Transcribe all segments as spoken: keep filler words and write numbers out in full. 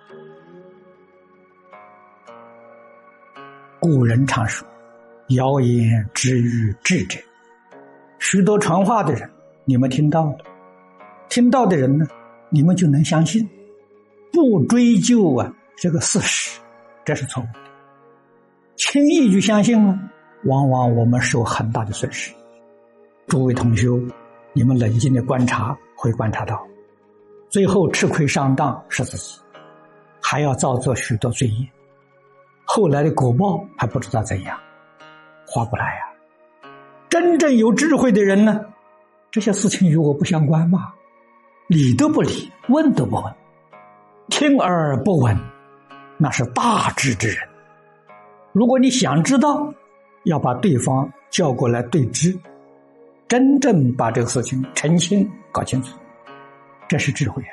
古人常说，谣言止于智者。许多传话的人，你们听到了，听到的人呢，你们就能相信，不追究啊这个事实，这是错误的。轻易就相信了，往往我们受很大的损失。诸位同学，你们冷静的观察，会观察到，最后吃亏上当是自己，还要造作许多罪业，后来的果报还不知道怎样，划不来呀、啊。真正有智慧的人呢，这些事情与我不相关嘛，理都不理，问都不问，听而不闻，那是大智之人。如果你想知道，要把对方叫过来对质，真正把这个事情澄清搞清楚，这是智慧啊。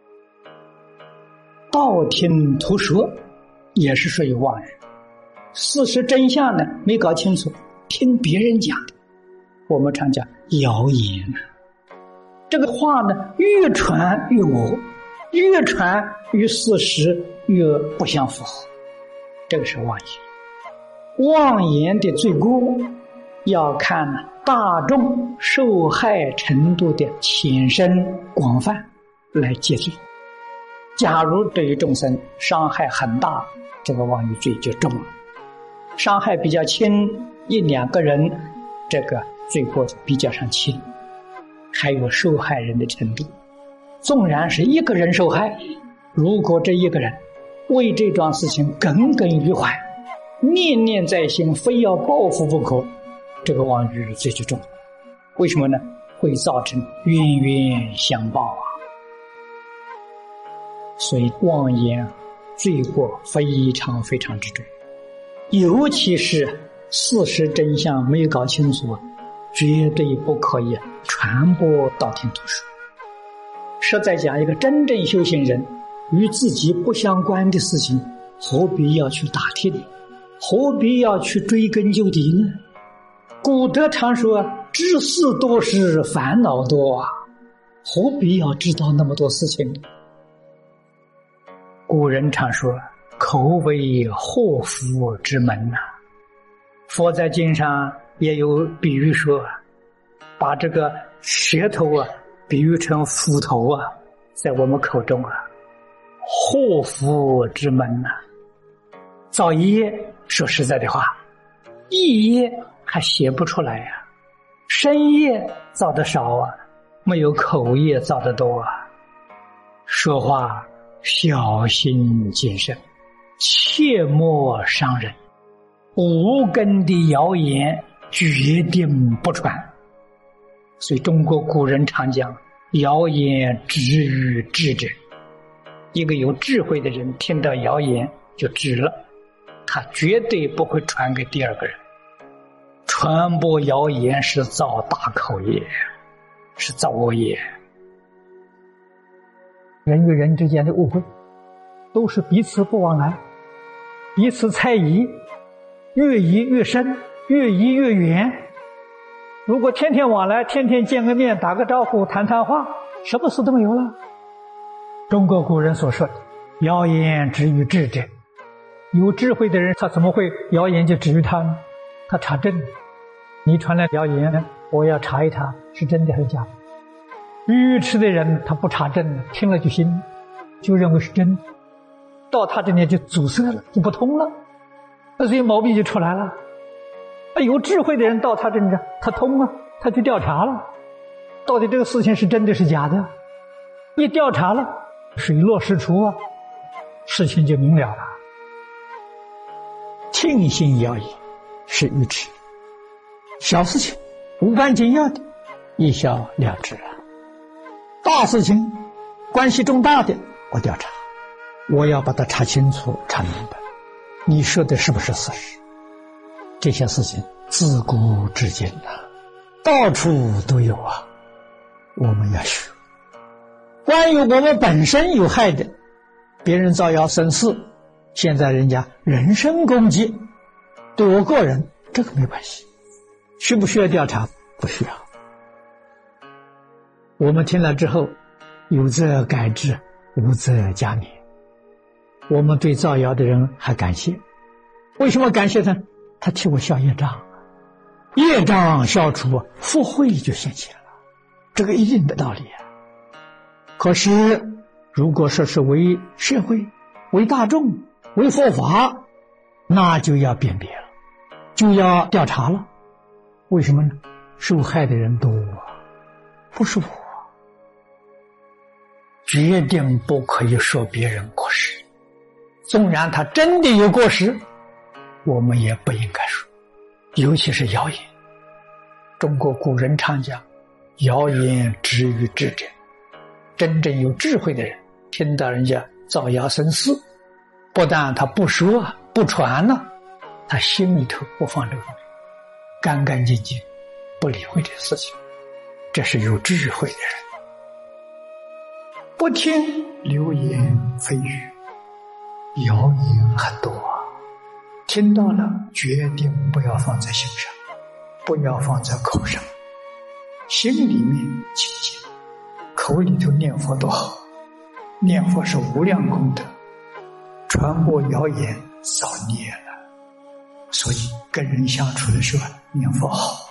道听途说也是属于妄人，事实真相呢没搞清楚，听别人讲的，我们常讲谣言。这个话呢越传越讹，越传与事实越不相符合，这个是妄言。妄言的罪过要看大众受害程度的浅深广泛来界罪。假如对于众生伤害很大，这个妄语罪就重了；伤害比较轻，一两个人，这个罪过比较上轻。还有受害人的程度，纵然是一个人受害，如果这一个人为这桩事情耿耿于怀，念念在心，非要报复不可，这个妄语罪就重。为什么呢？会造成冤冤相报啊！所以妄言罪过非常非常之重，尤其是事实真相没有搞清楚，绝对不可以传播道听途说。实在讲，一个真正修行人，与自己不相关的事情，何必要去打听，何必要去追根究底呢？古德常说，知事多是烦恼多啊，何必要知道那么多事情呢？古人常说，口为祸福之门啊。佛在经上也有比喻说，把这个舌头啊比喻成斧头啊，在我们口中啊，祸福之门啊。造业，说实在的话，一业还写不出来呀、啊，身业造的少啊，没有口业造的多啊。说话小心谨慎，切莫伤人，无根的谣言决定不传。所以中国古人常讲，谣言止于智者。一个有智慧的人听到谣言就止了，他绝对不会传给第二个人。传播谣言是造大口业，是造恶业。人与人之间的误会，都是彼此不往来，彼此猜疑，越疑越深，越疑越远。如果天天往来，天天见个面，打个招呼，谈谈话，什么事都没有了。中国古人所说的谣言止于智者，有智慧的人他怎么会谣言就止于他呢？他查证，你传来谣言，我要查一查是真的还是假的。愚痴的人他不查证，听了就信，就认为是真的，到他这里就阻塞了，就不通了，那所以毛病就出来了。有智慧的人到他这里，他通了，他去调查了，到底这个事情是真的是假的，一调查了，水落石出啊，事情就明了了。听信谣言是愚痴，小事情无关紧要的一笑了之啊，大事情关系重大的我调查，我要把它查清楚查明白，你说的是不是事实。这些事情自古至今啊，到处都有啊，我们要学。关于我们本身有害的，别人造谣生事，现在人家人身攻击，对我个人这个没关系，需不需要调查？不需要。我们听了之后，有则改之，无则加勉。 我们对造谣的人还感谢。为什么感谢他？他替我消业障，业障消除，福慧就现前了，这个一定的道理啊。可是如果说是为社会、为大众、为佛法，那就要辨别了，就要调查了。为什么呢？受害的人多啊，不是我。决定不可以说别人过失，纵然他真的有过失，我们也不应该说，尤其是谣言。中国古人常讲，谣言止于智者。真正有智慧的人，听到人家造谣生事，不但他不说不传了，他心里头不放这个，干干净净，不理会这事情，这是有智慧的人。不听流言蜚语，谣言很多啊，听到了决定不要放在心上，不要放在口上，心里面清净，口里头念佛多好，念佛是无量功德，传播谣言造孽了。所以跟人相处的时候念佛好。